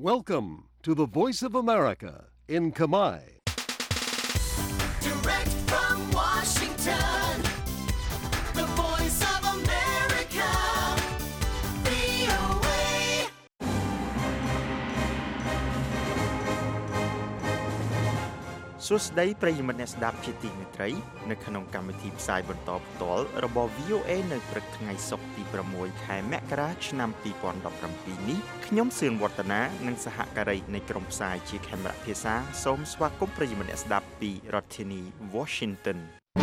Welcome to the Voice of America in Khmer. Direct from Washington, the Voice of America, VOA. សួស្តីប្រិយមិត្តអ្នកស្ដាប់ជាទីមេត្រីនៅក្នុងកម្មវិធីផ្សាយបន្តផ្ទាល់របស់ VOA នៅព្រឹកថ្ងៃសុក្រទី6ខែមករាឆ្នាំ2017នេះខ្ញុំសឿនវឌ្ឍនានិងសហការីនៃក្រុមផ្សាយជាខេមរៈភាសាសូមស្វាគមន៍ប្រិយមិត្តអ្នកស្ដាប់ពីរដ្ឋធានី Washington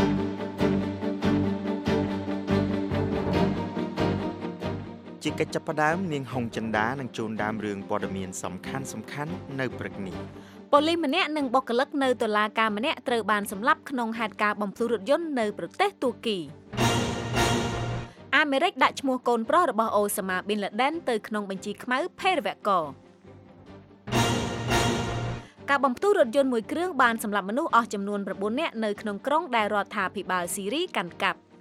ជាកិច្ចចាប់ផ្ដើមនាងហុងចិន្តានឹងជូនដើមរឿងព័ត៌មានសំខាន់ៗនៅព្រឹកនេះប៉ូលីសម្នាក់និងបុគ្គលិកនៅតុលាការម្នាក់ត្រូវបានសម្លាប់ក្នុងហេតុការណ៍បំផ្ទុះរថយន្តនៅប្រទេសទួរគីអាមេរិកដាក់ឈ្មោះកូនប្រុសរបស់អូសាម៉ាប៊ីនឡាដិនទៅក្នុងបញ្ជីខ្មៅភេរវករការបំផ្ទុះរថយន្តមួយគ្រឿងបានសម្លាប់មនុស្សអស់ចំនួន9នាក់នៅក្នុងក្រុងដែលរដ្ឋាភិបាលស៊ីរីកាន់កាប់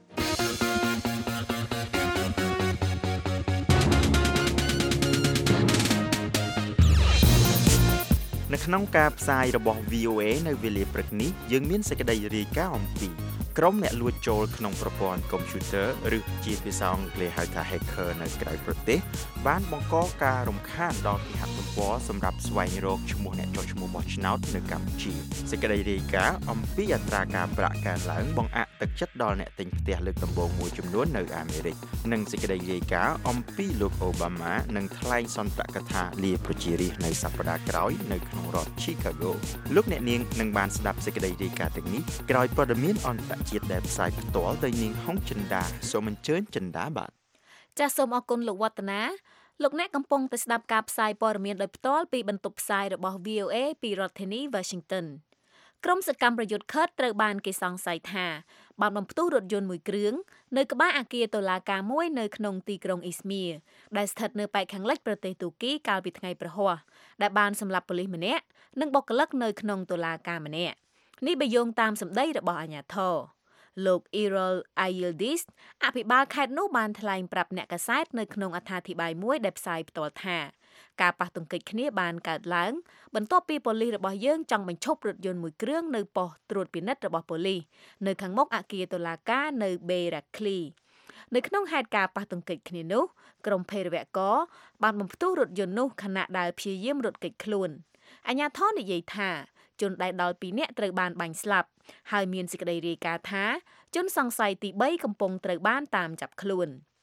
នៅក្នុងការផ្សាយរបស់ VOA នៅវេលាព្រឹកនេះយើងមានសេចក្តីរាយការណ៍អំពីក្រុមអ្នកលួចចូលក្នុងប្រព័ន្ធកុំព្យូទ័រឬជាភាសាអង់គ្លេសហៅថា hacker នៅក្រៅប្រទេសបានបង្កការរំខានដល់គេហទំព័រសម្រាប់ស្វែងរកឈ្មោះអ្នកចុះឈ្មោះបោះឆ្នោតនៅកម្ពុជាសេចក្តីរាយការណ៍អំពីអត្រាការប្រាក់កើនឡើងបង្អាក់ទឹកចិត្តដល់អ្នកទិញផ្ទះលើកដំបូងមួយចំនួននៅអាមេរិកនិងសេចក្តីរាយការណ៍អំពីលោកអូបាម៉ានឹងថ្លែងសន្ទរកថាលាប្រជារាស្ត្រនៅសប្តាហ៍ក្រោយនៅក្នុងរដ្ឋ Chicago លោកអ្នកនាងនឹងបានស្ដាប់សេចក្តីរាយការណ៍ទាំងនេះក្រោយព័ត៌មានអន្តរជាតិដែលផ្សាយផ្ទាល់ដោយនាងហុងចិន្តាសូមអញ្ជើញចិន្តាបាទចាសសូមអរគុណលោកវឌ្ឍនាលោកអ្នកកំពុងតែស្ដាប់ការផ្សាយព័ត៌មានដោយផ្ទាល់ពីបន្ទប់ផ្សាយរបស់ VOA ពីរដ្ឋធានី Washington ក្រុមសកម្មប្រយុទ្ធ Kurd ត្រូវបានគេសង្ស័យថាបានបំផ្ទុះរថយន្តមួយគ្រឿងនៅក្បែរអគារតុលាការមួយនៅក្នុងទីក្រុងអ៊ីស្មៀរដែលស្ថិតនៅប៉ែកខាងលិចប្រទេសទូគីកាលពីថ្ងៃព្រហស្បតិ៍ដែលបានសម្លាប់ប៉ូលីសម្នាក់និងបុគ្គលិកនៅក្នុងតុលាការម្នាក់នេះបើយោងតាមសម្ដីរបស់អាជ្ញាធរលោក Errol Ayildis អភិបាលខេត្តនោះបានថ្លែងប្រាប់អ្នកកាសែតនៅក្នុងអត្ថាធិប្បាយមួយដែលផ្សាយផ្ទាល់ថាការប៉ះទង្គិចគ្នាបានកើតឡើងបន្ទាប់ពីប៉ូលីសរបស់យើងចង់បញ្ឈប់រថយន្តមួយគ្រឿងនៅប៉ុស្តិ៍ត្រួតពិនិត្យរបស់ប៉ូលីសនៅខាងមុខអគារតុលាការនៅ Berakli នៅក្នុងហេតុការណ៍ប៉ះទង្គិចគ្នានោះក្រុមភេរវករបានបំផ្ទុះរថយន្តនោះខណៈដែលព្យាយាមរត់គេចខ្លួនអាជ្ញាធរនិយាយថាជនដែលដល់2នាក់ត្រូវបានបាញ់ស្លាប់ហើយមានសេចក្តីរាយការណ៍ថាជនសង្ស័យទី3កំពុងត្រូវបានតាមចាប់ខ្លួន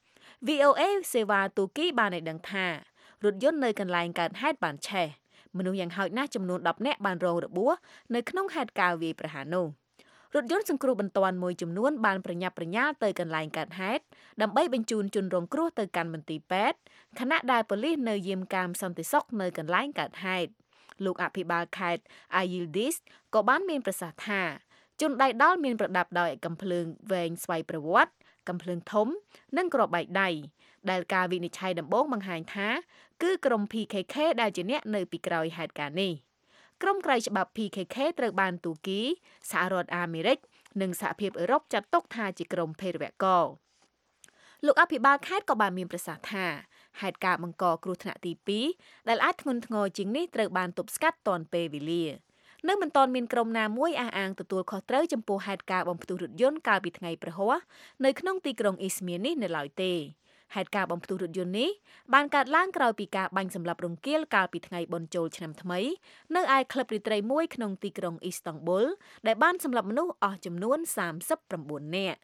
VOA សេវាទូគីបានឲ្យដឹងថារថយន្តនៅកន្លែងកើតហេតុបានឆេះមនុស្សយ៉ាងហោចណាស់ចំនួន10នាក់បានរងរបួសនៅក្នុងហេតុការណ៍វាយប្រហារនោះរថយន្តសង្គ្រោះបន្ទាន់មួយចំនួនបានប្រញាប់ប្រញាល់ទៅកន្លែងកើតហេតុដើម្បីបញ្ជូនជនរងគ្រោះទៅកាន់មន្ទីរពេទ្យខណៈដែលប៉ូលីសនៅយាមកាមសន្តិសុខនៅកន្លែងកើតហេតុលោកអភិបាលខេត្ត Ayildis ក៏បានមានប្រសាសន៍ថាជនដៃដល់មានប្រដាប់ដោយកាំភ្លើងវែងស្វ័យប្រវត្តិកាំភ្លើងធំនិងគ្រាប់បែកដៃដែលការវិនិច្ឆ័យដំបូងបង្ហាញថាគឺក្រុម PKK ដែលជាអ្នកនៅពីក្រោយហេតុការណ៍នេះក្រុមក្រៅច្បាប់ PKK ត្រូវបានទូគីសហរដ្ឋអាមេរិកនិងសហភាពអឺរ៉ុបចាត់ទុកថាជាក្រុមភេរវករលោកអភិបាលខេត្តក៏បានមានប្រសាសន៍ថាហេតុការណ៍បង្កគ្រោះថ្នាក់ទី2ដែលអាចធ្ងន់ធ្ងរជាងនេះត្រូវបានទប់ស្កាត់ទាន់ពេលវេលានៅមិនទាន់មានក្រុមណាមួយអះអាងទទួលខុសត្រូវចំពោះហេតុការណ៍បំផ្ទុះរថយន្តកាលពីថ្ងៃព្រហស្បតិ៍នៅក្នុងទីក្រុងអ៊ីស្មៀរនេះនៅឡើយទេហេតុការណ៍បំផ្ទុះរថយន្តនេះបានកើតឡើងក្រោយពីការបាញ់សម្លាប់រង្គាលកាលពីថ្ងៃបុណ្យចូលឆ្នាំថ្មីនៅឯក្លឹបរាត្រីមួយក្នុងទីក្រុងអ៊ីស្តង់ប៊ុលដែលបានសម្លាប់មនុស្សអស់ចំនួន39នាក់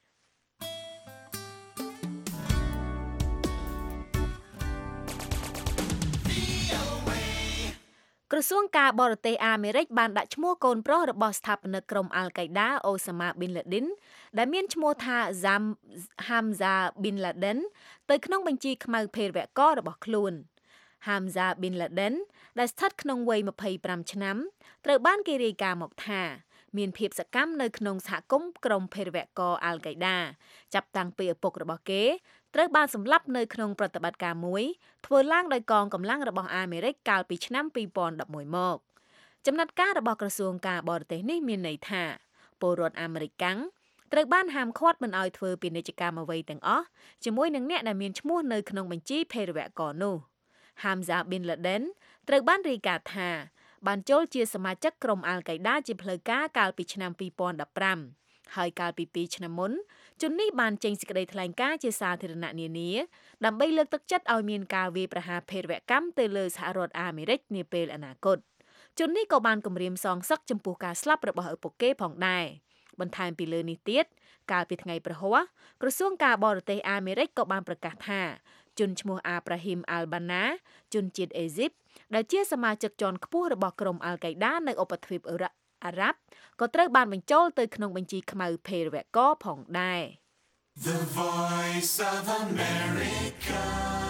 ក្រសួងការបរទេសអាមេរិកបានដាក់ឈ្មោះកូនប្រុសរបស់ស្ថាបនិកក្រុមអាល់កៃដាអូសាម៉ាប៊ីនឡាឌិនដែលមានឈ្មោះថាហាមហ្សាប៊ីនឡាដិនទៅក្នុងបញ្ជីខ្មៅភេរវកររបស់ខ្លួនហាមហ្សាប៊ីនឡាដិនដែលស្ថិតក្នុងវ័យ25ឆ្នាំត្រូវបានគេរាយការណ៍មកថាមានភាពសកម្មនៅក្នុងសហគមន៍ក្រុមភេរវករអាល់កៃដាចាប់តាំងពីឪពុករបស់គេត្រូវបានសម្លាប់នៅក្នុងប្រតិបត្តិការមួយធ្វើឡើងដោយកងកម្លាំងរបស់អាមេរិកកាលពីឆ្នាំ2011មកចំណាត់ការរបស់ក្រសួងការបរទេសនេះមានន័យថាពលរដ្ឋអាមេរិកកាំងត្រូវបានហាមឃាត់មិនឲ្យធ្វើពាណិជ្ជកម្មអ្វីទាំងអស់ជាមួយនឹងអ្នកដែលមានឈ្មោះនៅក្នុងបញ្ជីភេរវករនោះ Hamza bin Laden ត្រូវបានរាយការណ៍ថាបានចូលជាសមាជិកក្រុមអាល់កៃដាជាផ្លូវការកាលពីឆ្នាំ2015ហើយកាលពី2ឆ្នាំមុនជននេះបានចេញសេចក្តីថ្លែងការណ៍ជាសាធារណៈនានាដើម្បីលើកទឹកចិត្តឲ្យមានការវាយប្រហារភេរវកម្មទៅលើសហរដ្ឋអាមេរិកនាពេលអនាគតជននេះក៏បានគម្រាមសងសឹកចំពោះការស្លាប់របស់ឪពុកគេផងដែរបន្ថែមពីលើនេះទៀតកាលពីថ្ងៃព្រហស្បតិ៍ក្រសួងការបរទេសអាមេរិកក៏បានប្រកាសថាជនឈ្មោះអាប្រាហ៊ីមអាល់បាណាជនជាតិអេស៊ីបដែលជាសមាជិកជាន់ខ្ពស់របស់ក្រុមអាល់កៃដានៅឧបទ្វីបអារ៉ាប់ក៏ត្រូវបានបញ្ចូលទៅក្នុងបញ្ជីខ្មៅភេរវករផងដែរ The Voice of America.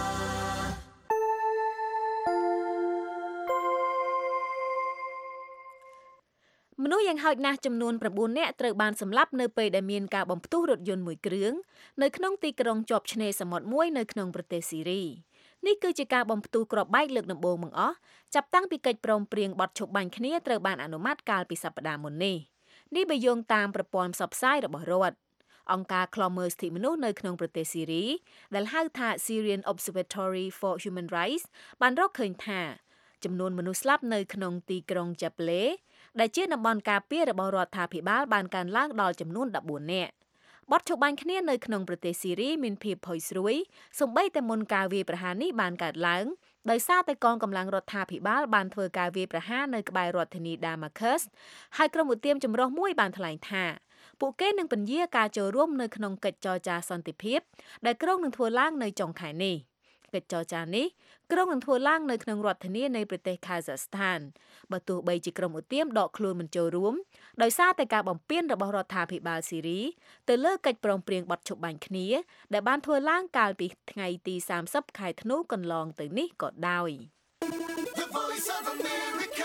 មនុស្សយ៉ាងហោចណាស់ចំនួន9នាក់ត្រូវបានសម្លាប់នៅពេលដែលមានការបំផ្ទុះរថយន្តមួយគ្រឿងនៅក្នុងទីក្រុងជាប់ឆ្នេរសមុទ្រមួយនៅក្នុងប្រទេសស៊ីរីនេះគឺជាការបំផ្ទុះគ្រាប់បែកលើកដំបូងបង្អស់ចាប់តាំងពីកិច្ចព្រមព្រៀងបទឈប់បាញ់គ្នាត្រូវបានអនុម័តកាលពីសប្តាហ៍មុននេះបើយោងតាមប្រព័ន្ធផ្សព្វផ្សាយរបស់រដ្ឋអង្គការឃ្លាំមើលសិទ្ធិមនុស្សនៅក្នុងប្រទេសស៊ីរីដែលហៅថា Syrian Observatory for Human Rights បានរកឃើញថាចំនួនមនុស្សស្លាប់នៅក្នុងទីក្រុងជាប្លេដែលជាតំបន់ការពាររបស់រដ្ឋាភិបាលបានកើនឡើងដល់ចំនួន14នាក់បទឈប់បាញ់គ្នានៅក្នុងប្រទេសស៊ីរីមានភាពផុយស្រួយសូម្បីតែមុនការវាយប្រហារនេះបានកើតឡើងដោយសារតែកងកម្លាំងរដ្ឋាភិបាលបានធ្វើការវាយប្រហារនៅក្បែររដ្ឋធានី Damascus ហើយក្រុមឧទាមចម្រុះមួយបានថ្លែងថាពួកគេនឹងពន្យាការចូលរួមនៅក្នុងកិច្ចចរចាសន្តិភាពដែលក្រុងនឹងធ្វើឡើងនៅចុងខែនេះកិច្ចចរចានេះក្រុងនឹងធ្វើឡើងនៅក្នុងរដ្ឋធានីនៃប្រទេស Kazakhstan បើទោះបីជាក្រុមឧទាមដកខ្លួនមិនចូលរួមដោយសារតែការបំពានរបស់រដ្ឋាភិបាលស៊ីរីទៅលើកិច្ចព្រមព្រៀងបទឈប់បាញ់គ្នាដែលបានធ្វើឡើងកាលពីថ្ងៃទី30ខែធ្នូកន្លងទៅនេះក៏ដោយ The Voice of America.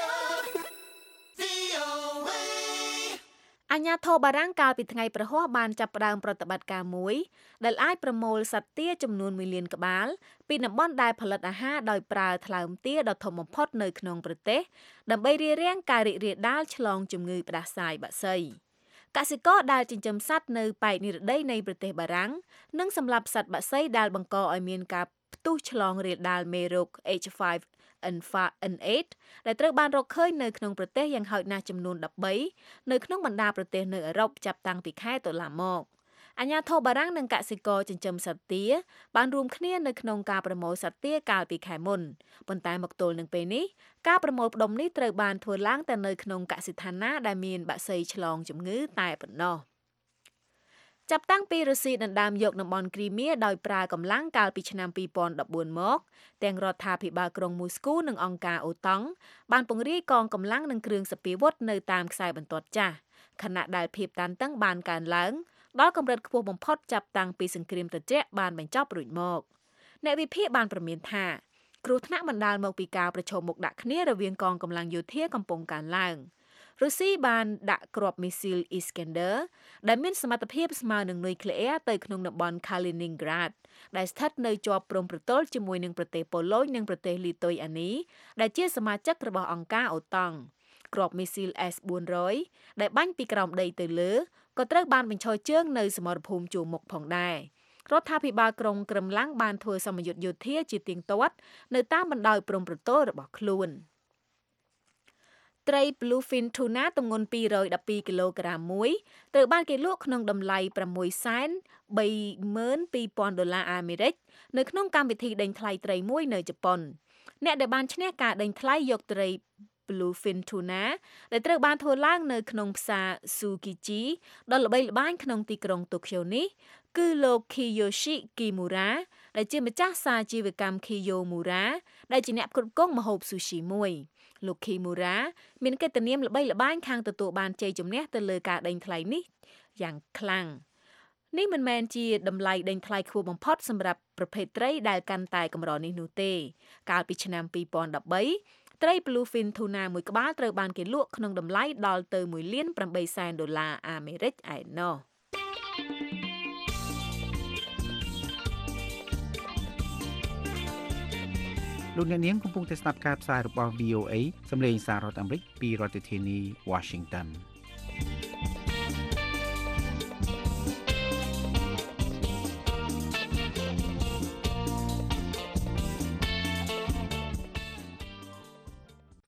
VOA. អាជ្ញាធរបារាំងកាលពីថ្ងៃព្រហស្បតិ៍បានចាប់ផ្ដើមប្រតិបត្តិការមួយដែលអាចប្រមូលសត្វទាចំនួន1លានក្បាលពីតំបន់ដែលផលិតអាហារដោយប្រើថ្លើមទាដ៏ធំបំផុតនៅក្នុងប្រទេសដើម្បីរារាំងការរីករាលដាលឆ្លងជំងឺផ្ដាសាយបក្សីកសិករដែលចិញ្ចឹមសត្វនៅប៉ែកនិរតីនៃប្រទេសបារាំងនិងសម្លាប់សត្វបក្សីដែលបង្កឲ្យមានការផ្ទុះឆ្លងរាលដាលមេរោគ H5N8 ដែលត្រូវបានរកឃើញនៅក្នុងប្រទេសយ៉ាងហោចណាស់ចំនួន13នៅក្នុងបណ្ដាប្រទេសនៅអឺរ៉ុបចាប់តាំងពីខែតុលាមកអាជ្ញាធរបារាំងនិងកសិករចិញ្ចឹមសត្វទាបានរួមគ្នានៅក្នុងការប្រមូលសត្វទាកាលពីខែមុនប៉ុន្តែមកទល់នឹងពេលនេះការប្រមូលផ្ដុំនេះត្រូវបានធ្វើឡើងតែនៅក្នុងកសិដ្ឋានណាដែលមានបក្សីឆ្លងជំងឺតែប៉ុណ្ណោះចាប់តាំងពីរុស្ស៊ីដណ្ដើមយកតំបន់គ្រីមៀដោយប្រើកម្លាំងកាលពីឆ្នាំ2014មកទាំងរដ្ឋាភិបាលក្រុងមូស្គូនិងអង្គការអូតង់បានពង្រាយកងកម្លាំងនិងគ្រឿងសព្វាវុធនៅតាមខ្សែបន្ទាត់ចាស់ខណៈដែលភាពតានតឹងបានកើនឡើងដល់កម្រិតខ្ពស់បំផុតចាប់តាំងពីសង្គ្រាមត្រជាក់បានបញ្ចប់រួចមកអ្នកវិភាគបានប្រមានថាគ្រោះថ្នាក់បណ្ដាលមកពីការប្រឈមមុខដាក់គ្នារវាងកងកម្លាំងយោធាកំពុងកើនឡើងរុស្ស៊ីបានដាក់គ្រាប់មីស៊ីល Iskander ដែលមានសមត្ថភាពស្មើនឹងនុយក្លេអ៊ែរទៅក្នុងតំបន់ Kaliningrad ដែលស្ថិតនៅជាប់ព្រំប្រទល់ជាមួយនឹងប្រទេសប៉ូឡូញនិងប្រទេសលីទុយអានីដែលជាសមាជិករបស់អង្គការអូតង់គ្រាប់មីស៊ីល S400 ដែលបាញ់ពីក្រោមដីទៅលើក៏ត្រូវបានបញ្ឈរជើងនៅសមរភូមិជួរមុខផងដែររដ្ឋាភិបាលក្រុងក្រឹមឡាំងបានធ្វើសម្ពយុទ្ធយោធាជាទៀងទាត់នៅតាមបណ្ដោយព្រំប្រទល់របស់ខ្លួនត្រី Bluefin Tuna ទម្ងន់212គីឡូក្រាមមួយត្រូវបានគេលក់ក្នុងតម្លៃ$632,000 អាមេរិកនៅក្នុងកម្មវិធីដេញថ្លៃត្រីមួយនៅជប៉ុនអ្នកដែលបានឈ្នះការដេញថ្លៃយកត្រី Bluefin Tuna ដែលត្រូវបានធ្វើឡើងនៅក្នុងផ្សារ Tsukiji ដ៏ល្បីល្បាញក្នុងទីក្រុងតូក្យូនេះគឺលោក Kiyoshi Kimura ដែលជាម្ចាស់សាជីវកម្ម Kiyomura ដែលជាអ្នកផ្គត់ផ្គង់ម្ហូប sushi មួយលោក Kimura មានកិត្តិនាមល្បីល្បាញខាងទទួលបានជ័យជំនះទៅលើការដេញថ្លៃនេះយ៉ាងខ្លាំងនេះមិនមែនជាតម្លៃដេញថ្លៃខ្ពស់បំផុតសម្រាប់ប្រភេទត្រីដែលកាន់តែកម្រនេះនោះទេកាលពីឆ្នាំ2013ត្រី Bluefin Tuna មួយក្បាលត្រូវបានគេលក់ក្នុងតម្លៃដល់ទៅ$1,800,000 អាមេរិកឯណោះលោកអ្នកនាងកំពុងតែស្ដាប់ការផ្សាយរបស់ VOA សម្លេងសាររដ្ឋអាមេរិកពីរដ្ឋធានី Washington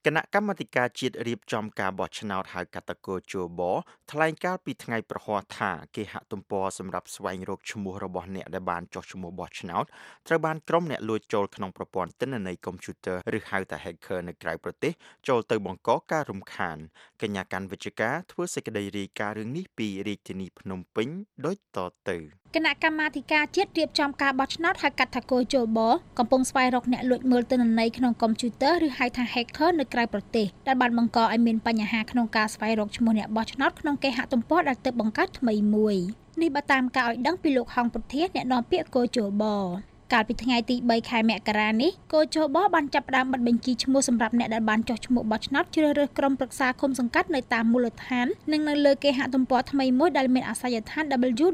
ណៈកម្មាធិការជាតិរៀបចំការបោះឆ្នោតហៅកាត់តកោជបថ្លែងការណ៍ពីថ្ងៃប្រហ័សថាគេហទំព័រសម្រាប់ស្វែងរកឈ្មោះរបស់អ្នកដែលបានចុះឈ្មោះបោះឆ្នោតត្រូវបានក្រុមអ្នកលួចចូលក្នុងប្រព័ន្ធទិន្នន័យកុំព្យូទ័រឬហៅថា hacker នៅក្រៅប្រទេសចូលទៅបង្កការរំខានកញ្ញាកាន់វិជ្ជការធ្វើសេចក្តីរាយការណ៍រឿងនេះពីរាជធានីភ្នំពេញដូចតទៅគណៈកម្មាធិការជាតិរៀបចំការបោះឆ្នោតហៅកាត់ថាកោជបកំពុងស្វែងរកអ្នកលួចមើលទិន្នន័យក្នុងកុំព្យូទ័រឬហៅថា hacker នៅក្រៅប្រទេសដែលបានបង្កឲ្យមានបញ្ហាក្នុងការស្វែងរកឈ្មោះអ្នកបោះឆ្នោតក្នុងគេហទំព័រដែលទើបបង្កើតថ្មីមួយនេះបើតាមការឲ្យដឹងពីលោកហងពុធាអ្នកនាំពាក្យកោជបកាលពីថ្ងៃទី3ខែមករានេះកោជបបានចាប់ផ្ដើមបិទបញ្ជីឈ្មោះសម្រាប់អ្នកដែលបានចុះឈ្មោះបោះឆ្នោតជ្រើសរើសក្រុមប្រឹក្សាឃុំសង្កាត់នៅតាមមូលដ្ឋាននិងនៅលើគេហទំព័រថ្មីមួយដែលមានអាសយដ្ឋាន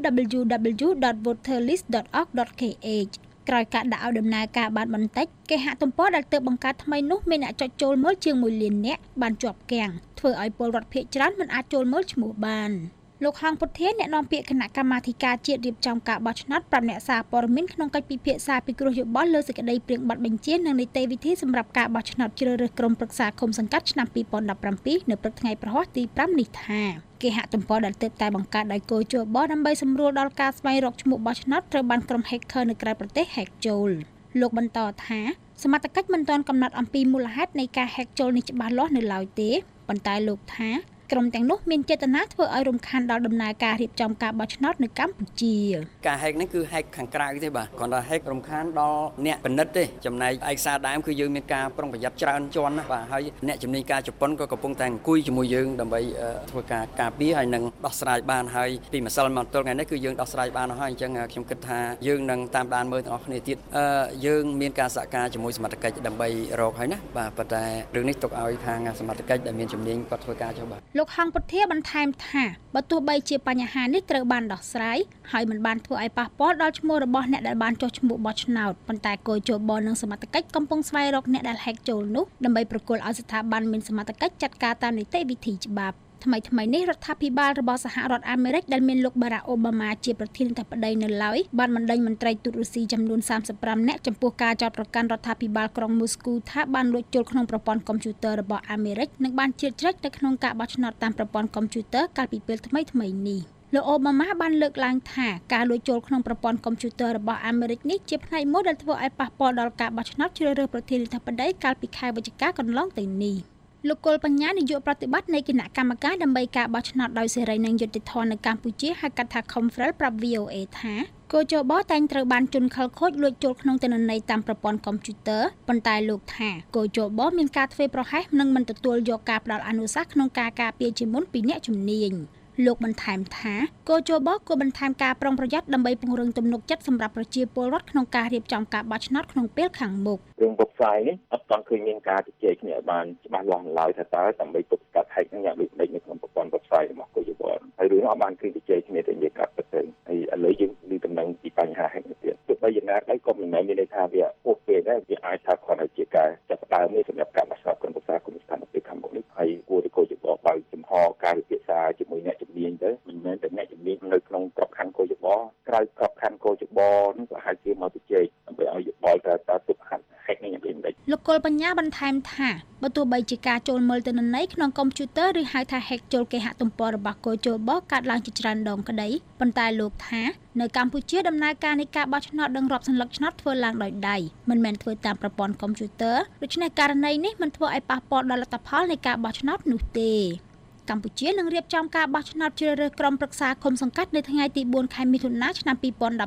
www.voterlist.org.kh ក្រោយការដាក់ឲ្យដំណើរការបានបន្តិចគេហទំព័រដែលទើបបង្កើតថ្មីនោះមានអ្នកចុចចូលមើលជាង1លាននាក់បានជាប់គាំងធ្វើឲ្យពលរដ្ឋភាគច្រើនមិនអាចចូលមើលឈ្មោះបានលោកហងពុធាអ្នកនាំពាក្យគណៈកម្មាធិការជាតិរៀបចំការបោះឆ្នោតប្រាប់អ្នកសារព័ត៌មានក្នុងកិច្ចពិភាក្សាពិគ្រោះយោបល់លើសេចក្តីព្រាងប័ណ្ណបញ្ជានិងនីតិវិធីសម្រាប់ការបោះឆ្នោតជ្រើសរើសក្រុមប្រឹក្សាឃុំសង្កាត់ឆ្នាំ2017នៅព្រឹកថ្ងៃប្រហ័សទី5នេះថាគេហទំព័រដែលទើបតែបង្កើតដោយកោជបដើម្បីសម្រួលដល់ការស្វែងរកឈ្មោះបោះឆ្នោតត្រូវបានក្រុម hacker នៅក្រៅប្រទេស hack ចូលលោកបន្តថាសមត្ថកិច្ចមិនទាន់កំណត់អំពីមូលហេតុនៃការ hack ចូលនេះច្បាស់លាស់នៅឡើយទេប៉ុន្តែលោកថាក្រុមទាំងនោះមានចេតនាធ្វើឲ្យរំខានដល់ដំណើរការរៀបចំការបោះឆ្នោតនៅកម្ពុជាការ hack នេះគឺ hack ខាងក្រៅទេបាទគ្រាន់តែ hack រំខានដល់អ្នកពិនិត្យទេចំណែកឯកសារដើមគឺយើងមានការប្រុងប្រយ័ត្នច្រើនជាន់ណាបាទហើយអ្នកជំនាញការជប៉ុនក៏កំពុងតែអង្គុយជាមួយយើងដើម្បីធ្វើការការពារហើយនឹងដោះស្រាយបានហើយពីម្សិលមកទល់ថ្ងៃនេះគឺយើងដោះស្រាយបានហើយអញ្ចឹងខ្ញុំគិតថាយើងនឹងតាមដានមើលទាំងអស់គ្នាទៀតយើងមានការសហការជាមួយសមត្ថកិច្ចដើម្បីរកហើយណាបាទប៉ុន្តែរឿងនេះទុកឲ្យខាងសមត្ថកិច្ចដែលមានជំនាញគាត់ធ្វើការចុះបាទលោកហងពុធាបន្ថែមថាបើទោះបីជាបញ្ហានេះត្រូវបានដោះស្រាយហើយមិនបានធ្វើឲ្យប៉ះពាល់ដល់ឈ្មោះរបស់អ្នកដែលបានចុះឈ្មោះបោះឆ្នោតប៉ុន្តែកោជបនិងសមត្ថកិច្ចកំពុងស្វែងរកអ្នកដែល hack ចូលនោះដើម្បីប្រគល់ឲ្យស្ថាប័នមានសមត្ថកិច្ចចាត់ការតាមនីតិវិធីច្បាប់ថ្មីនេះរដ្ឋាភិបាលរបស់សហរដ្ឋអាមេរិកដែលមានលោកបារ៉ាក់អូបាម៉ាជាប្រធានាធិបតីនៅឡើយបានបណ្ដេញមន្ត្រីទូតរុស្ស៊ីចំនួន35នាក់ចំពោះការចោទប្រកាន់រដ្ឋាភិបាលក្រុងមូស្គូថាបានលួចចូលក្នុងប្រព័ន្ធកុំព្យូទ័ររបស់អាមេរិកនិងបានជ្រៀតជ្រែកនៅក្នុងការបោះឆ្នោតតាមប្រព័ន្ធកុំព្យូទ័រកាលពីពេលថ្មីនេះលោកអូបាម៉ាបានលើកឡើងថាការលួចចូលក្នុងប្រព័ន្ធកុំព្យូទ័ររបស់អាមេរិកនេះជាផ្នែកមួយដែលធ្វើឲ្យប៉ះពាល់ដល់ការបោះឆ្នោតជ្រើសរើសប្រធានាធិបតីកាលពីខែវិច្ឆិកាកន្លងទៅនេះលោកកុលបញ្ញានាយកប្រតិបត្តិនៃគណៈកម្មការដើម្បីការបោះឆ្នោតដោយសេរីនិងយុត្តិធម៌នៅកម្ពុជាហៅកាត់ថា Confrel ប្រាប់ VOA ថាកោជបតែងត្រូវបានជនខិលខូចលួចចូលក្នុងទិន្នន័យតាមប្រព័ន្ធកុំព្យូទ័រប៉ុន្តែលោកថាកោជបមានការធ្វេសប្រហែសនិងមិនទទួលយកការផ្ដល់អនុសាសន៍ក្នុងការការពារជាមុនពីអ្នកជំនាញលោកបន្ថែមថាកោជបគួរបន្ថែមការប្រុងប្រយ័ត្នដើម្បីពង្រឹងទំនុកចិត្តសម្រាប់ប្រជាពលរដ្ឋក្នុងការរៀបចំការបោះឆ្នោតក្នុងពេលខាងមុខរឿងវឹកផ្សាយនេះអត់ទាន់ឃើញមានការជជែកគ្នាឲ្យបានច្បាស់លាស់ឡើយថាតើដើម្បីទប់ស្កាត់ hack យ៉ាងដូចនៅក្នុងប្រព័ន្ធវឹកផ្សាយរបស់កោជបហើយរឿងនោះអត់បានឃើញជជែកគ្នាទៅនិយាយកាត់ទៅហើយឥឡូវយើងឮដំណឹងពីបញ្ហា hack នេះទៀតទោះបីយ៉ាងណាដែរក៏មិនមែនមានន័យថាវាអូសពេលដែរវាអាចថាគ្រាន់តែជាការចាប់ផ្ដើមនេះសម្រាប់ការបោះឆ្នោតក្រុមប្រឹក្សាគុំស្ថានភាពខាងមុខនេះហើយគួរតែកោជបបើកចំហការពិភាក្សាជាមួយអ្នកជំនាញទៅមិនមែនតែអ្នកជំនាញនៅក្នុងក្របខ័ណ្ឌកោជបក្រៅក្របខ័ណ្ឌកោជបនោះក៏អាចជាមកជជែកដើម្បីឲ្យយោបល់ថាតើទប់ហាត់ hack នេះយ៉ាងដូចម្តេចលោកកុលបញ្ញាបន្ថែមថាបើទោះបីជាការចូលមើលទិន្នន័យក្នុងកុំព្យូទ័រឬហៅថា hack ចូលគេហទំព័ររបស់កោជបកើតឡើងជាច្រើនដងក្តីប៉ុន្តែលោកថានៅកម្ពុជាដំណើរការនៃការបោះឆ្នោតនិងរាប់សន្លឹកឆ្នោតធ្វើឡើងដោយដៃមិនមែនធ្វើតាមប្រព័ន្ធកុំព្យូទ័រដូច្នេះករណីនេះមិនធ្វើឲ្យប៉ះពាល់ដល់លទ្ធផលនៃការបោះឆ្នោតនោះទេកម្ពុជានឹងរៀបចំការបោះឆ្នោតជ្រើសរើសក្រុមប្រឹក្សាឃុំសង្កាត់នៅថ្ងៃទី4ខែមិថុនាឆ្នាំ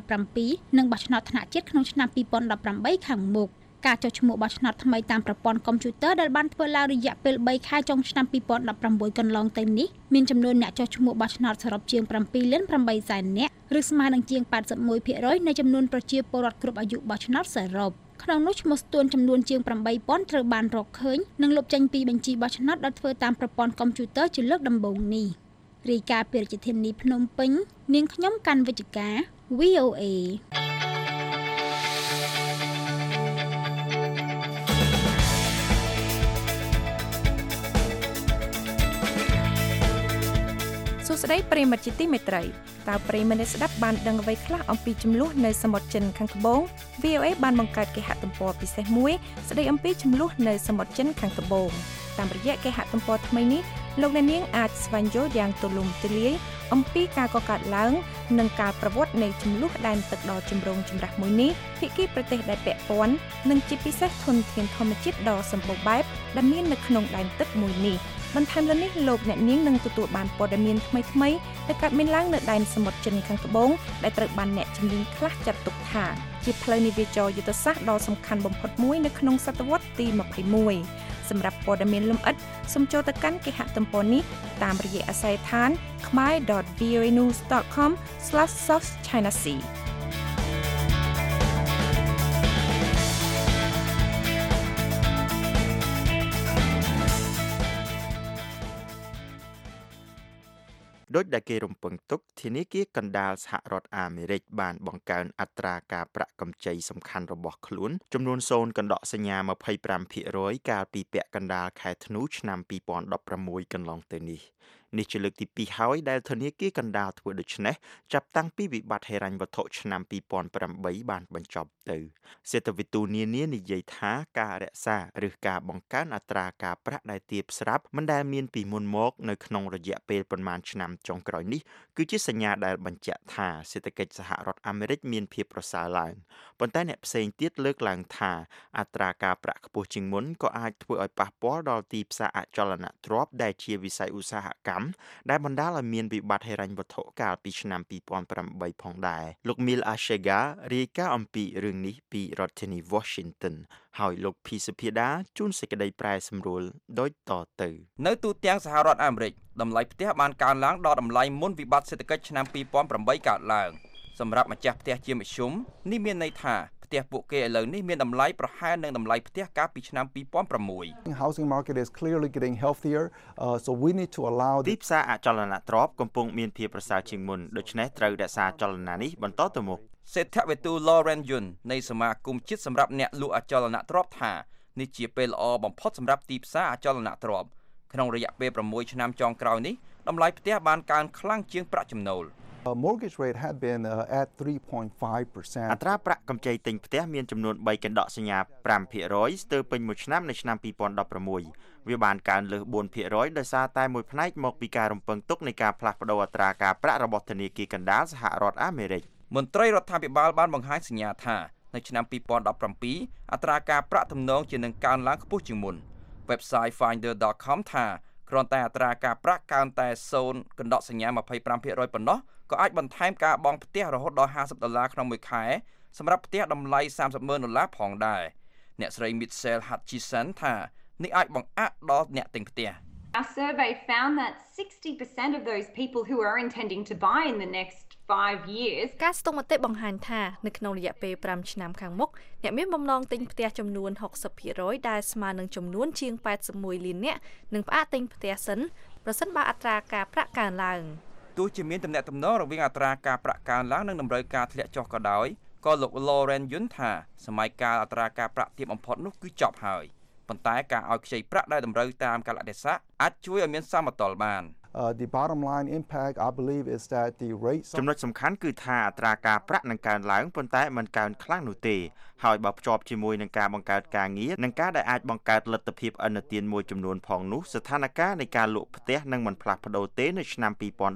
2017និងបោះឆ្នោតថ្នាក់ជាតិក្នុងឆ្នាំ2018ខាងមុខការចុះឈ្មោះបោះឆ្នោតថ្មីតាមប្រព័ន្ធកុំព្យូទ័រដែលបានធ្វើឡើងរយៈពេល3ខែចុងឆ្នាំ2016កន្លងទៅនេះមានចំនួនអ្នកចុះឈ្មោះបោះឆ្នោតសរុបជាង7លាន8សែននាក់ឬស្មើនឹងជាង 81% នៃចំនួនប្រជាពលរដ្ឋគ្រប់អាយុបោះឆ្នោតសរុបក្នុងនោះឈ្មោះស្ទួនចំនួនជាង 8,000 ត្រូវបានរកឃើញនិងលុបចេញពីបញ្ជីបោះឆ្នោតដែលធ្វើតាមប្រព័ន្ធកុំព្យូទ័រជាលើកដំបូងនេះរាយការណ៍ពីរាជធានីភ្នំពេញនាងខ្ញុំកាន់វិជ្ជការ VOA សួស្តីប្រិយមិត្តជាទីមេត្រីតើប្រិយមិត្តស្ដាប់បានដឹងអ្វីខ្លះអំពីចំនួននៅសមុទ្រចិនខាងត្បូង VOA បានបង្កើតគេហទំព័រពិសេសមួយស្ដីអំពីចំនួននៅសមុទ្រចិនខាងត្បូងតាមរយៈគេហទំព័រថ្មីនេះលោកអ្នកនាងអាចស្វែងយល់យ៉ាងទូលំទូលាយអំពីការកកើតឡើងនិងការប្រវត្តិនៃចំនួនដែនទឹកដ៏ចម្រូងចម្រាសមួយនេះភាគីប្រទេសដែលពាក់ព័ន្ធនិងជាពិសេសធនធានធម្មជាតិដ៏សម្បូរបែបដែលមាននៅក្នុងដែនទឹកមួយនេះបន្ថែមលើនេះលោកអ្នកនាងនឹងទទួលបានព័ត៌មានថ្មីៗដែលកើតមានឡើងនៅដែនសមុទ្រចិនខាងត្បូងដែលត្រូវបានអ្នកជំនាញខ្លះចាត់ទុកថាជាផ្លូវនាវាចរយុទ្ធសាស្ត្រដ៏សំខាន់បំផុតមួយនៅក្នុងសតវត្សទី21សម្រាប់ព័ត៌មានលម្អិតសូមចូលទៅកាន់គេហទំព័រនេះតាមរយៈអាស័យដ្ឋាន khmer.voanews.com/southchinasea ដោយដែលគេរំពឹងទុកធនាគារកណ្ដាលសហរដ្ឋអាមេរិកបានបង្កើនអត្រាការប្រាក់កម្ចីសំខាន់របស់ខ្លួនចំនួន0កណ្ដកសញ្ញា 25% កាលពីពាក់កណ្ដាលខែធ្នូឆ្នាំ2016កន្លងទៅនេះនេះជាលើកទី2ហើយដែលធនាគារកណ្ដាលធ្វើដូច្នេះចាប់តាំងពីវិបត្តិហិរញ្ញវត្ថុឆ្នាំ2008បានបញ្ចប់ទៅសេដ្ឋវិទូនានានិយាយថាការរក្សាឬការបង្កើនអត្រាការប្រាក់ដែលទាបស្រាប់មិនដែលមានពីមុនមកនៅក្នុងរយៈពេលប្រមាណឆ្នាំចុងក្រោយនេះគឺជាសញ្ញាដែលបញ្ជាក់ថាសេដ្ឋកិច្ចសហរដ្ឋអាមេរិកមានភាពប្រសើរឡើងប៉ុន្តែអ្នកផ្សេងទៀតលើកឡើងថាអត្រាការប្រាក់ខ្ពស់ជាងមុនក៏អាចធ្វើឲ្យប៉ះពាល់ដល់ទីផ្សារអចលនទ្រព្យដែលជាវិស័យឧស្សាហកម្មដែលបណ្ដាលឲ្យមានវិបត្តិហិរញ្ញវត្ថុកាលពីឆ្នាំ2008ផងដែរលោក Mil Ashega រាយការណ៍អំពីរឿងនេះពីរដ្ឋធានី Washington ហើយលោកភីសុភាដាជួនសេចក្តីប្រែសម្រួលដូចតទៅនៅទូទាំងសហរដ្ឋអាមេរិកតម្លៃផ្ទះបានកើនឡើងដល់តម្លៃមុនវិបត្តិសេដ្ឋកិច្ចឆ្នាំ2008កើតឡើងសម្រាប់ម្ចាស់ផ្ទះជាមធ្យមនេះមានន័យថាផ្ទះពួកគេឥឡូវនេះមានតម្លៃប្រហែលនឹងតម្លៃផ្ទះកាលពីឆ្នាំ2006 Housing market is clearly getting healthier so we need to allow ទីផ្សារអចលនទ្រព្យកំពុងមានភាពប្រសើរជាងមុនដូច្នេះត្រូវរក្សាចលនានេះបន្តទៅមុខសេដ្ឋវិទូ Lauren Yun នៃសមាគមជាតិសម្រាប់អ្នកលក់អចលនទ្រព្យថានេះជាពេលល្អបំផុតសម្រាប់ទីផ្សារអចលនទ្រព្យក្នុងរយៈពេល6ឆ្នាំចុងក្រោយនេះតម្លៃផ្ទះបានកើនខ្លាំងជាងប្រាក់ចំណូល mortgage rate had been at 3.5%. អត្រាប្រាក់កម្ចីទិញផ្ទះមានចំនួន3កណ្ដកសញ្ញា 5% ស្ទើរពេញមួយឆ្នាំនៅឆ្នាំ2016វាបានកើនលើស 4% ដោយសារតែមួយផ្នែកមកពីការរំពឹងទុកនៃការផ្លាស់ប្តូរអត្រាការប្រាក់របស់ធនាគារកណ្ដាលសហរដ្ឋអាមេរិកមន្ត្រីរដ្ឋាភិបាលបានបង្ហាញសញ្ញាថានៅឆ្នាំ2017អត្រាការប្រាក់ទំនងជានឹងកើនឡើងខ្ពស់ជាងមុន website finder.com ថាគ្រាន់តែអត្រាការប្រាក់កើនតែ0កណ្ដកសញ្ញា 25% ប៉ុណ្ណោះក៏អាចបន្ថែមការបង់ផ្ទះរហូតដល់$50ក្នុងមួយខែសម្រាប់ផ្ទះតម្លៃ$30,000ផងដែរអ្នកស្រី Mitchell Hutchison ថានេះអាចបង្អាក់ដល់អ្នកទិញផ្ទះ Our survey found that 60% of those people who are intending to buy in the next 5 years ការស្ទង់មតិបង្ហាញថានៅក្នុងរយៈពេល5ឆ្នាំខាងមុខអ្នកមានបំណងទិញផ្ទះចំនួន 60% ដែលស្មើនឹងចំនួនជាង81លាននាក់នឹងផ្អាកទិញផ្ទះសិនប្រសិនបើអត្រាការប្រាក់កើនឡើងទោះជាមានទំនាក់ទំនងរវាងអត្រាការប្រាក់កើនឡើងនិងតម្រូវការធ្លាក់ចុះក៏ដោយក៏លោក Lauren Yun ថាសម័យកាលអត្រាការប្រាក់ទាបបំផុតនោះគឺចប់ហើយប៉ុន្តែការឲ្យខ្ចីប្រាក់ដែលតម្រូវតាមកាលៈទេសៈអាចជួយឲ្យមានសមតុល្យបាន The bottom line impact I believe is that the rate ចំណុចសំខាន់គឺថាអត្រាការប្រាក់នឹងកើនឡើងប៉ុន្តែមិនកើនខ្លាំងនោះទេហើយបើភ្ជាប់ជាមួយនឹងការបង្កើតការងារនិងការដែលអាចបង្កើតលទ្ធភាពឥណទានមួយចំនួនផងនោះស្ថានភាពនៃការលក់ផ្ទះនឹងមិនផ្លាស់ប្ដូរទេនៅឆ្នាំ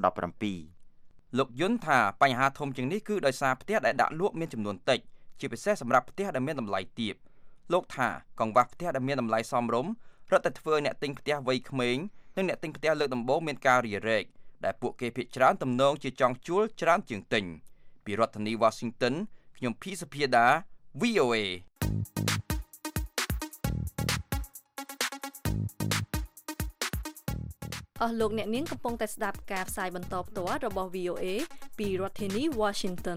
2017 លោកយុនថាបញ្ហាធំជាងនេះគឺដោយសារផ្ទះដែលដាក់លក់មានចំនួនតិចជាពិសេសសម្រាប់ផ្ទះដែលមានតម្លៃទាបលោកថាកង្វះផ្ទះដែលមានតម្លៃសមរម្យរត់តែធ្វើអ្នកទិញផ្ទះវ័យក្មេងនិងអ្នកទិញផ្ទះលើកដំបូងមានការរារែកដែលពួកគេភាគច្រើនទំនងជាចង់ជួលច្រើនជាងទិញពីរដ្ឋធានី Washington ខ្ញុំភីសុភាដា VOA អស់លោកអ្នកនាងកំពុងតែស្ដាប់ការផ្សាយបន្តផ្ទាល់របស់ VOA ពីរដ្ឋធានី Washington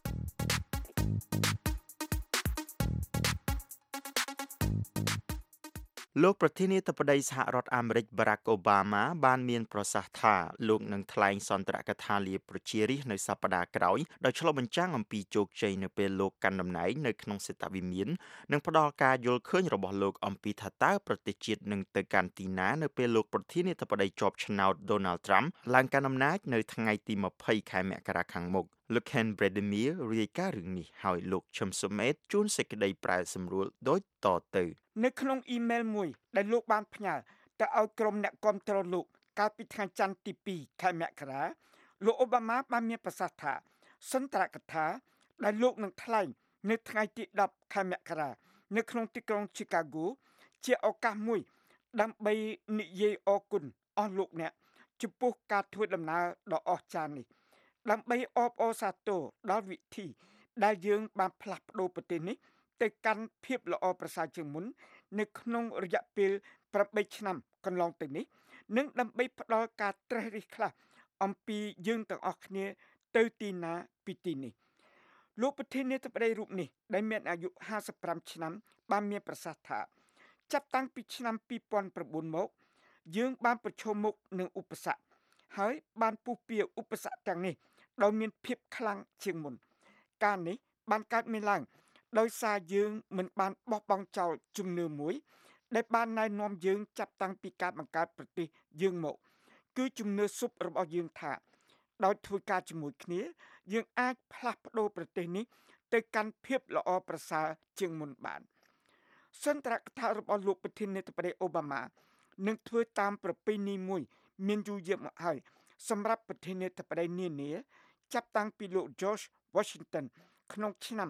លោកប្រធានាធិបតីសហរដ្ឋអាមេរិក Barack Obama បានមានប្រសាសន៍ថាលោកនឹងថ្លែងសន្ទរកថាលាប្រជារាស្ត្រនៅសប្តាហ៍ក្រោយដោយឆ្លុះបញ្ចាំងអំពីជោគជ័យនៅពេលលោកកាន់តំណែងនៅក្នុងសេតវិមាននិងផ្ដល់ការយល់ឃើញរបស់លោកអំពីថាតើប្រទេសជាតិនឹងទៅកាន់ទីណានៅពេលលោកប្រធានាធិបតីជាប់ឆ្នោត Donald Trump ឡើងកាន់អំណាចនៅថ្ងៃទី20ខែមករាខាងមុខលោក Ken Bredemir រាយការណ៍រឿងនេះហើយលោកឈឹមសុមេតជួនសេចក្តីប្រែសម្រួលដូចតទៅនៅក្នុងអ៊ីមែលមួយដែលលោកបានផ្ញើទៅឲ្យក្រុមអ្នកគាំទ្រលោកកាលពីថ្ងៃច័ន្ទទី2ខែមករាលោកអូបាម៉ាបានមានប្រសាសន៍ថាសន្ទរកថាដែលលោកនឹងថ្លែងនៅថ្ងៃទី10ខែមករានៅក្នុងទីក្រុង Chicago ជាឱកាសមួយដើម្បីនិយាយអរគុណអស់លោកអ្នកចំពោះការធ្វើដំណើរដ៏អស្ចារ្យនេះដើម្បីអបអរសាទរដល់វិធីដែលយើងបានផ្លាស់ប្ដូរប្រទេសនេះទៅកាន់ភាពល្អប្រសើរជាងមុននៅក្នុងរយៈពេល8ឆ្នាំកន្លងទៅនេះនិងដើម្បីផ្ដល់ការត្រិះរិះខ្លះអំពីយើងទាំងអស់គ្នាទៅទីណាពីទីនេះលោកប្រធានាធិបតីរូបនេះដែលមានអាយុ55ឆ្នាំបានមានប្រសាសន៍ថាចាប់តាំងពីឆ្នាំ2009មកយើងបានប្រឈមមុខនឹងឧបសគ្គហើយបានពុះពៀឧបសគ្គទាំងនេះដោយមានភាពខ្លាំងជាងមុនការនេះបានកើតមានឡើងដោយសារយើងមិនបានបោះបង់ចោលជំនឿមួយដែលបានណែនាំយើងចាប់តាំងពីការបង្កើតប្រទេសយើងមកគឺជំនឿស៊ុបរបស់យើងថាដោយធ្វើការជាមួយគ្នាយើងអាចផ្លាស់ប្ដូរប្រទេសនេះទៅកាន់ភាពល្អប្រសើរជាងមុនបានសន្ទរកថារបស់លោកប្រធានាធិបតីអូបាម៉ានឹងធ្វើតាមប្រពៃណីមួយមានយូរយារមកហើយសម្រាប់ប្រធានាធិបតីនានាចាប់តាំងពីលោក George Washington ក្នុងឆ្នាំ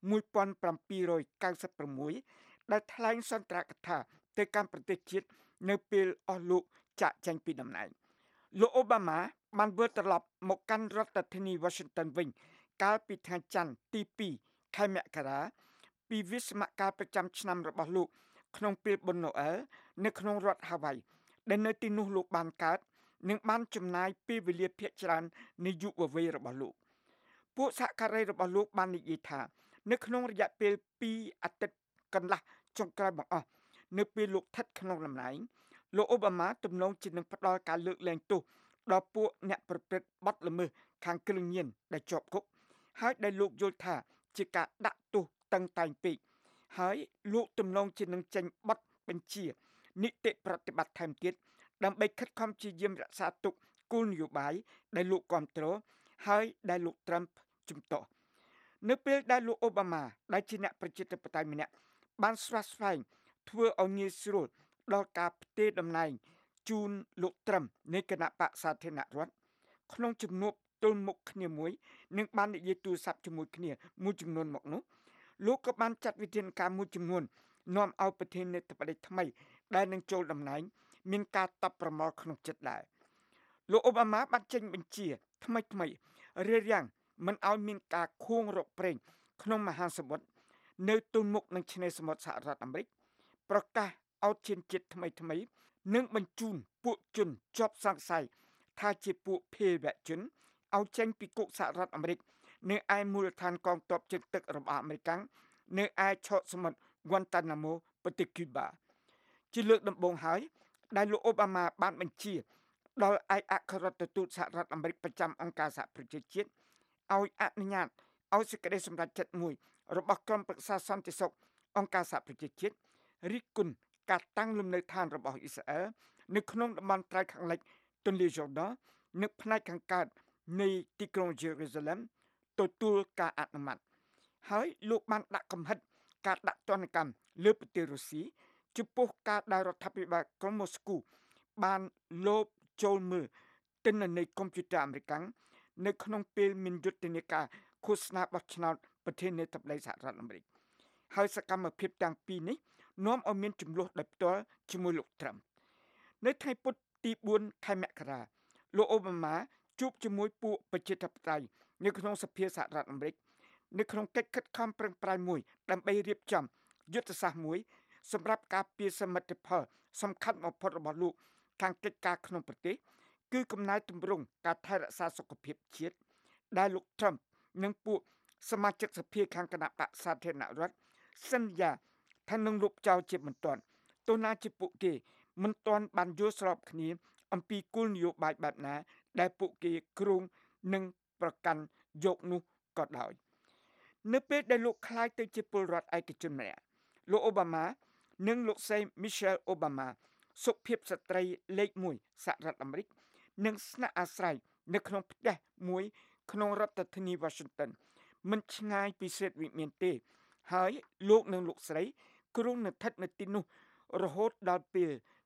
1796ដែលថ្លែងសន្ទរកថាទៅកាន់ប្រទេសជាតិនៅពេលអស់លោកចាកចេញពីតំណែងលោកអូបាម៉ាបានវិលត្រឡប់មកកាន់រដ្ឋធានី Washington វិញកាលពីថ្ងៃច័ន្ទទី2ខែមករាពីវិស្សមកាលប្រចាំឆ្នាំរបស់លោកក្នុងពេលបុណ្យណូអែលនៅក្នុងរដ្ឋ Hawaii ដែលនៅទីនោះលោកបានកើតនិងបានចំណាយពេលវេលាភាគច្រើននៃយុវវ័យរបស់លោកពួកសហការីរបស់លោកបាននិយាយថានៅក្នុងរយៈពេល2អាទិត្យកន្លះចុងក្រោយបង្អស់នៅពេលលោកស្ថិតក្នុងតំណែងលោកអូបាម៉ាទំនងជានឹងផ្ដល់ការលើកលែងទោសដល់ពួកអ្នកប្រព្រឹត្តបទល្មើសខាងគ្រឿងញៀនដែលជាប់គុកហើយដែលលោកយល់ថាជាការដាក់ទោសតឹងតែងពេកហើយលោកទំនងជានឹងចេញបទបញ្ជានីតិប្រតិបត្តិថែមទៀតដើម្បីខិតខំព្យាយាមរក្សាទុកគោលនយោបាយដែលលោកគាំទ្រហើយដែលលោក Trump ជំទាស់នៅពេលដែលលោកអូបាម៉ាដែលជាអ្នកប្រជាធិបតេយ្យម្នាក់បានស្វាស្វែងធ្វើឲ្យងាយស្រួលដល់ការផ្ទេរតំណែងជូនលោក Trump នៃគណៈបក្សសាធារណរដ្ឋក្នុងជំនួបទល់មុខគ្នាមួយនិងបាននិយាយទូរស័ព្ទជាមួយគ្នាមួយចំនួនមកនោះលោកក៏បានចាត់វិធានការមួយចំនួននាំឲ្យប្រធានាធិបតីថ្មីដែលនឹងចូលតំណែងមានការតបប្រមល់ក្នុងចិត្តដែរលោកអូបាម៉ាបានចេញបញ្ជាថ្មីរារាំងមិនឲ្យមានការខួងរកប្រេងក្នុងមហាសមុទ្រនៅទល់មុខនឹងឆ្នេរសមុទ្រសហរដ្ឋអាមេរិកប្រកាសឲ្យឈានជាតិថ្មីនិងបញ្ជូនពួកជនជាប់សង្ស័យថាជាពួកភេរវជនឲ្យចេញពីគុកសហរដ្ឋអាមេរិកនៅឯមូលដ្ឋានកងទ័ពជើងទឹករបស់អាមេរិកនៅឯឆកសមុទ្រ Guantanamo ប្រទេសគូបាជាលើកដំបូងហើយដែលលោកអូបាម៉ាបានបញ្ជាដល់ឯកអគ្គរដ្ឋទូតសហរដ្ឋអាមេរិកប្រចាំអង្គការសហប្រជាជាតិឲ្យអនុញ្ញាតឲ្យសេចក្តីសម្រេចចិត្តមួយរបស់ក្រុមប្រឹក្សាសន្តិសុខអង្គការសហប្រជាជាតិរិះគន់ការតាំងលំនៅឋានរបស់អ៊ីស្រាអែលនៅក្នុងតំបន់ត្រើយខាងលិចទន្លេយ៉ូដាននៅផ្នែកខាងកើតនៃទីក្រុងយេរូសាឡឹមទទួលការអនុម័តហើយលោកបានដាក់កំហិតការដាក់ទណ្ឌកម្មលើប្រទេសរុស្ស៊ីចំពោះការដែលរដ្ឋាភិបាលក្រុងម៉ូស្គូបានលបចូលមើលទិន្នន័យកុំព្យូទ័រអាមេរិកនៅក្នុងពេលមានយុទ្ធនាការឃោសនាបោះឆ្នោតប្រធានាធិបតីសហរដ្ឋអាមេរិកហើយសកម្មភាពទាំងពីរនេះនាំឲ្យមានចំនួនដោយផ្ទាល់ជាមួយលោក Trump នៅថ្ងៃពុធទី4ខែមករាលោកអូបាម៉ាជួបជាមួយពួកប្រជាធិបតេយ្យនៅក្នុងសភាសហរដ្ឋអាមេរិកនៅក្នុងកិច្ចខិតខំប្រឹងប្រែងមួយដើម្បីរៀបចំយុទ្ធសាស្ត្រមួយសម្រាប់ការពារសមិទ្ធផលសំខាន់បំផុតរបស់លោកខាងកិច្ចការក្នុងប្រទេសគឺកំណែទម្រង់ការថែរក្សាសុខភាពជាតិដែលលោក Trump និងពួកសមាជិកសភាខាងគណៈបក្សសាធារណរដ្ឋសន្យាថានឹងលុបចោលជាមិនទាន់ទោះណាជាពួកគេមិនទាន់បានយល់ស្របគ្នាអំពីគោលនយោបាយបែបណាដែលពួកគេគ្រោងនឹងប្រកាន់យកនោះក៏ដោយនៅពេលដែលលោកក្លាយទៅជាពលរដ្ឋឯកជនម្នាក់លោកអូបាម៉ានិងលោកស្រី Michelle Obama សុភាពស្ត្រីលេខ1សហរដ្ឋអាមេរិកនឹងស្នាក់អាស្រ័យនៅក្នុងផ្ទះមួយក្នុងរដ្ឋធានី Washington មិនឆ្ងាយពីសេតវិមានទេហើយលោកនិងលោកស្រីគ្រោងនឹងស្ថិតនៅទីនោះរហូតដល់ពេល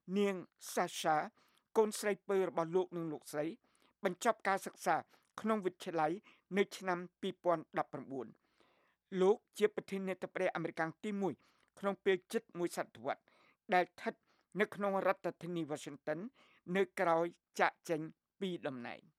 នាង Sasha កូនស្រីពៅរបស់លោកនិងលោកស្រីបញ្ចប់ការសិក្សាក្នុងវិទ្យាល័យនៅឆ្នាំ2019លោកជាប្រធានាធិបតីអាមេរិកទី1ក្នុងពេលជិត1សតវត្សដែលស្ថិតនៅក្នុងរដ្ឋធានី Washington នៅក្រោយចាកចេញពីតំណែង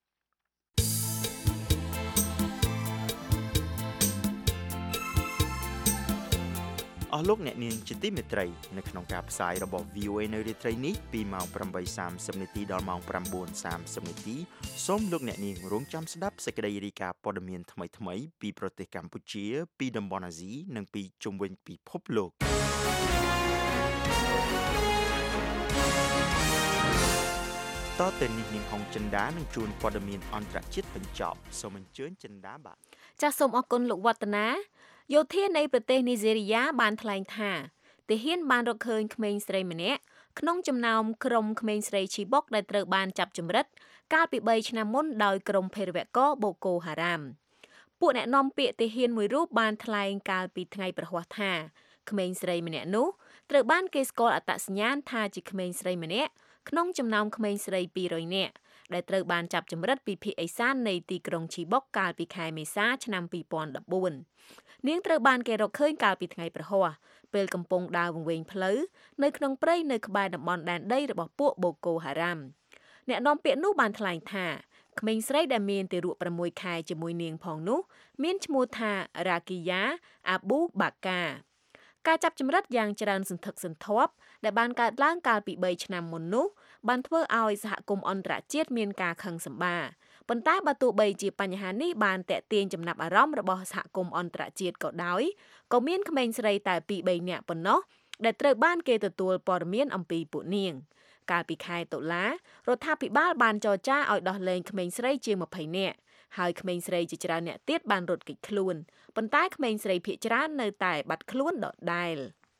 អស់លោកអ្នកនាងជាទីមេត្រីនៅក្នុងការផ្សាយរបស់ VOA នៅរាត្រីនេះពីម៉ោង 8:30 នាទីដល់ម៉ោង 9:30 នាទីសូមលោកអ្នកនាងរងចាំស្ដាប់សេចក្តីរាយការណ៍ព័ត៌មានថ្មីៗពីប្រទេសកម្ពុជាពីតំបន់អាស៊ីនិងពីជុំវិញពិភពលោកតទៅនេះនាងហុងចិន្តានឹងជួនព័ត៌មានអន្តរជាតិបញ្ចប់សូមអញ្ជើញចិន្តាបាទចាសសូមអរគុណលោកវឌ្ឍនាយោធានៃប្រទេសនីហ្សេរីយ៉ាបានថ្លែងថាទាហានបានរកឃើញក្មេងស្រីម្នាក់ក្នុងចំណោមក្រុមក្មេងស្រីឈីបុកដែលត្រូវបានចាប់ចម្រិតកាលពី3ឆ្នាំមុនដោយក្រុមភេរវកបូកូហារ៉ាមពួកអ្នកនាំពាក្យទាហានមួយរូបបានថ្លែងកាលពីថ្ងៃប្រហ័សថាក្មេងស្រីម្នាក់នោះត្រូវបានគេស្គាល់អត្តសញ្ញាណថាជាក្មេងស្រីម្នាក់ក្នុងចំណោមក្មេងស្រី200នាក់ដែលត្រូវបានចាប់ចម្រិតពីភូមិអេសាននៃទីក្រុងឈីបុកកាលពីខែមេសាឆ្នាំ2014នាងត្រូវបានគេរកឃើញកាលពីថ្ងៃប្រហ័សពេលកំពុងដើរវង្វេងផ្លូវនៅក្នុងព្រៃនៅក្បែរតំបន់ដែនដីរបស់ពួកបូកូហារ៉ាមអ្នកនាំពាក្យនោះបានថ្លែងថាក្មេងស្រីដែលមានទារក6ខែជាមួយនាងផងនោះមានឈ្មោះថារ៉ាគីយ៉ាអាប៊ូបាកាការចាប់ចម្រិតយ៉ាងច្រើនសន្ធឹកសន្ធាប់ដែលបានកើតឡើងកាលពី3ឆ្នាំមុននោះបានធ្វើឲ្យសហគមន៍អន្តរជាតិមានការខឹងសម្បាប៉ុន្តែបើទោះបីជាបញ្ហានេះបានទាក់ទាញចំណាប់អារម្មណ៍របស់សហគមន៍អន្តរជាតិក៏ដោយក៏មានក្មេងស្រីតែ2-3នាក់ប៉ុណ្ណោះដែលត្រូវបានគេទទួលព័ត៌មានអំពីពួកនាងកាលពីខែតុលារដ្ឋាភិបាលបានចរចាឲ្យដោះលែងក្មេងស្រីជាង20នាក់ហើយក្មេងស្រីជាច្រើនអ្នកទៀតបានរត់គេចខ្លួនប៉ុន្តែក្មេងស្រីភាគច្រើននៅតែបាត់ខ្លួនដដែល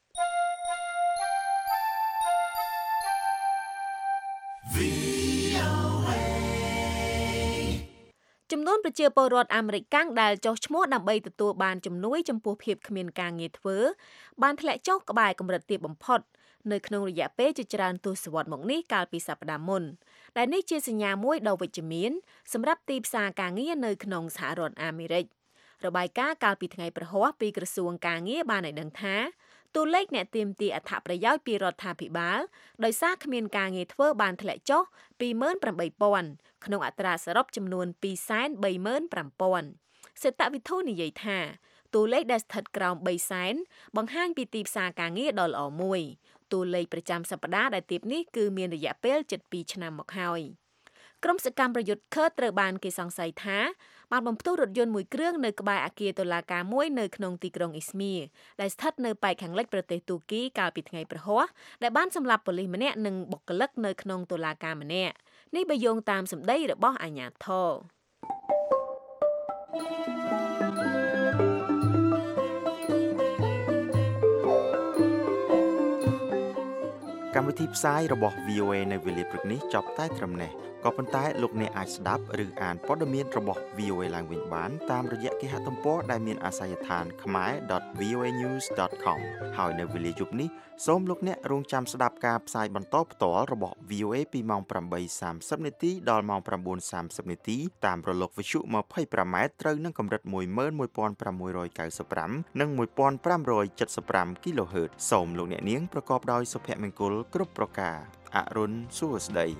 ចំនួនប្រជាពលរដ្ឋអាមេរិកកាំងដែលចុះឈ្មោះដើម្បីទទួលបានជំនួយចំពោះភាពគ្មានការងារធ្វើបានធ្លាក់ចុះក្បែរកម្រិតទាបបំផុតនៅក្នុងរយៈពេលជាច្រើនទសវត្សរ៍មកនេះកាលពីសប្តាហ៍មុនដែលនេះជាសញ្ញាមួយដ៏វិជ្ជមានសម្រាប់ទីផ្សារការងារនៅក្នុងសហរដ្ឋអាមេរិករបាយការណ៍កាលពីថ្ងៃប្រហ័សពីក្រសួងការងារបានឲ្យដឹងថាតួលេខអ្នកទាមទារអត្ថប្រយោជន៍ពីរដ្ឋាភិបាលដោយសារគ្មានការងារធ្វើបានធ្លាក់ចុះ 28,000 ក្នុងអត្រាសរុបចំនួន 235,000 សេដ្ឋវិទូនិយាយថាតួលេខដែលស្ថិតក្រោម 300,000 បង្ហាញពីទីផ្សារការងារដ៏ល្អមួយតួលេខប្រចាំសប្តាហ៍ដែលទាបនេះគឺមានរយៈពេលជិត2ឆ្នាំមកហើយក្រុមសកម្មប្រយុទ្ធឃឺតត្រូវបានគេសង្ស័យថាបានបំផ្ទុះរថយន្តមួយគ្រឿងនៅក្បែរអគារតុលាការមួយនៅក្នុងទីក្រុងអ៊ីស្មៀរដែលស្ថិតនៅប៉ែកខាងលិចប្រទេសទូគីកាលពីថ្ងៃប្រហ័សដែលបានសម្លាប់ប៉ូលីសម្នាក់និងបុគ្គលិកនៅក្នុងតុលាការម្នាក់នេះបើយោងតាមសម្ដីរបស់អាជ្ញាធរកម្មវិធីផ្សាយរបស់ VOA នៅវេលាព្រឹកនេះចប់តែត្រឹមនេះក៏ប៉ុន្តែលោកអ្នកអាចស្ដាប់ឬអានព័ត៌មានរបស់ VOA ឡើងវិញបានតាមរយៈគេហទំព័រដែលមានអាសយដ្ឋាន khmer.voanews.com ហើយនៅវេលាយប់នេះសូមលោកអ្នករងចាំស្ដាប់ការផ្សាយបន្តផ្ទាល់របស់ VOA ពីម៉ោង 8:30 នាទីដល់ម៉ោង 9:30 នាទីតាមរលកវិទ្យុ 25M ត្រូវនឹងកម្រិត 11695 និង 1575 kHz សូមលោកអ្នកនាងប្រកបដោយសុភមង្គលគ្រប់ប្រការអរុនសួស្ដី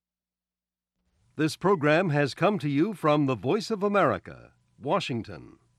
This program has come to you from the Voice of America, Washington.